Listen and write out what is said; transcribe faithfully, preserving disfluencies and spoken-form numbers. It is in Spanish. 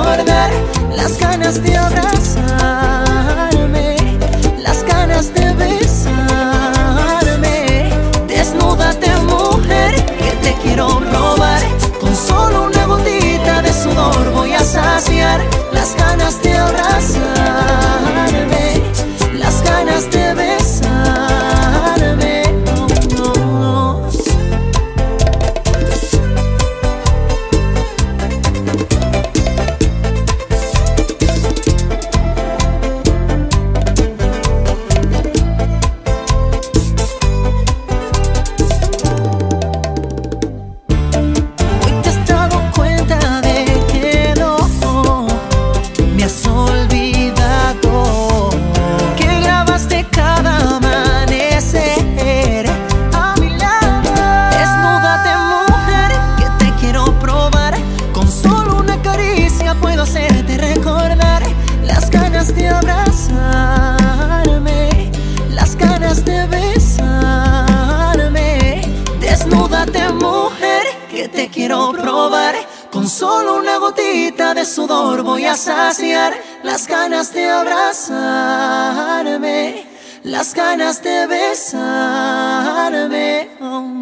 recordar las ganas de abrazarme, las ganas de besarme. Desnúdate, mujer, que te quiero probar. Con solo una gotita de sudor voy a saciar las ganas de abrazarme, las ganas de besarme. Oh, oh, oh. De abrazarme, las ganas de besarme. Desnúdate, mujer, que te quiero probar. Con solo una gotita de sudor voy a saciar las ganas de abrazarme, las ganas de besarme. Oh.